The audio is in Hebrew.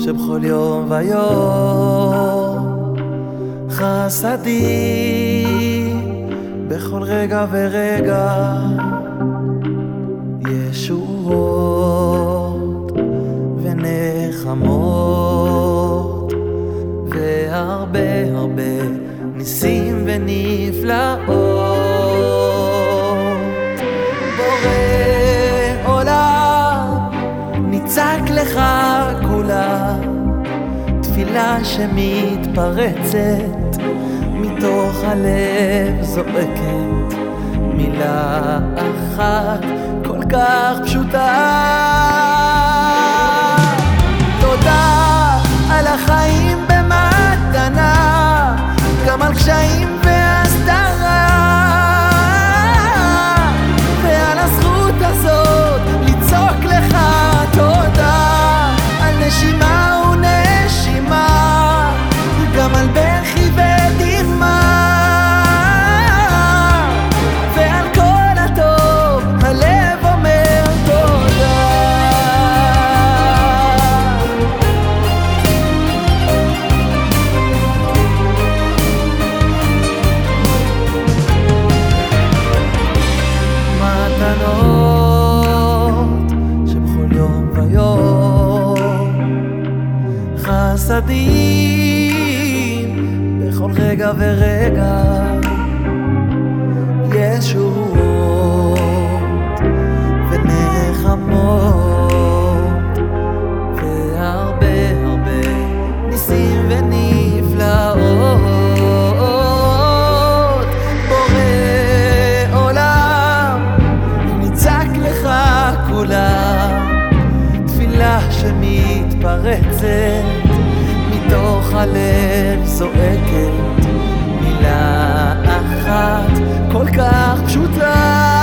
שבכל יום ויום חסדי בכל רגע ורגע ישועות ונחמות והרבה הרבה ניסים ונפלאות. בורא עולם ניצק לך כולה, תפילה שמתפרצת מתוך הלב זועקת מילה אחת כל כך פשוטה: תודה על החיים במתנה, גם על קשיים והסתרה, ועל הזכות הזאת לצעוק לך תודה, על נשימה ונשימה, גם על בכי ודמעה, ועל כל הטוב הלב אומר תודה. מתנות שבכל יום ויום, חסדים בכל רגע ורגע, ישועות ונחמות והרבה הרבה ניסים ונפלאות. בורא עולם ניצק לך כולה, תפילה שמתפרצת מתוך הלב זועקת מילה אחת כל כך פשוטה: